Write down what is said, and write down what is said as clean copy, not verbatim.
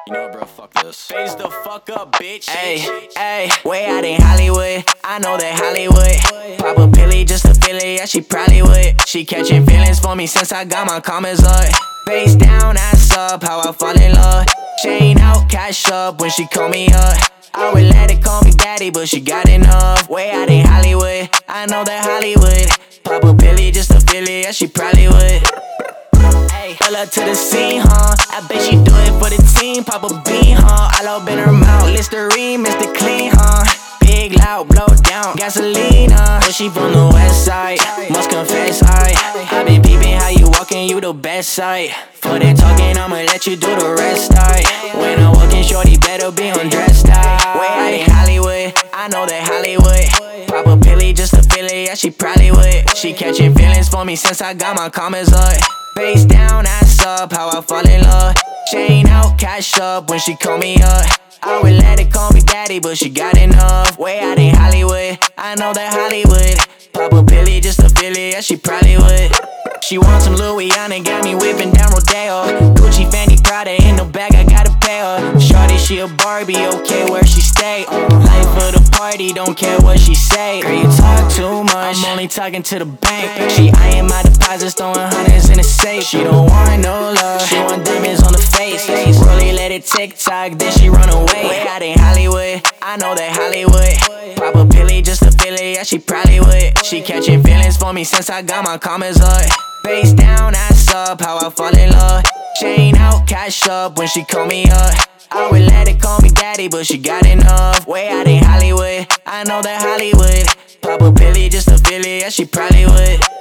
You know, bro, fuck this. Face the fuck up, bitch. Ayy, way out in Hollywood. I know that Hollywood. Pop a pilly just to feel it, yeah, she probably would. She catching feelings for me since I got my comments up. Face down, ass up, how I fall in love. Chain out, cash up when she call me up. I would let it call me daddy, but she got enough. Way out in Hollywood, I know that Hollywood. Pop a pilly just to feel it, yeah, she probably would. Pull up to the scene, huh? I bet she do it for the team. Pop a bean, huh? All up in her mouth. Listerine, Mr. Clean, huh? Big, loud, blow down, gasoline, But she from the west side, must confess, I been peeping how you walking, you the best side. For that talking, I'ma let you do the rest, When I walk in, shorty better be undressed, Way out in Hollywood, I know that Hollywood. Pop a pilly just to feel it, yeah, she probably would. She catching feelings for me since I got my comments up. Face down, ass up, how I fall in love. Chain out, cash up when she call me up. I would let it call me daddy, but she got enough. Way out in Hollywood, I know that Hollywood. Pop a pilly just to feel it, yeah, she probably would. She wants some Louisiana, got me whipping down Rodeo. Gucci, Fendi, Prada, in the bag, I gotta pay her. Shorty, she a Barbie, okay, where she stay. Life of the party, don't care what she say. Girl, you talk too much, I'm only talking to the bank. She eyeing my deposits, throwing hundreds in the safe. She don't want no love, she want diamonds on the face. Really let it tick-tock, then she run away. Way out in Hollywood, I know that Hollywood. Pop a pilly just to feel it, yeah, she probably would. She catching feelings for me since I got my comments up. Face down, ass up, how I fall in love. Chain out, cash up when she call me up. I would let it call me daddy, but she got enough. Way out in Hollywood, I know that Hollywood. Pop a pilly just to feel it, yeah, she probably would.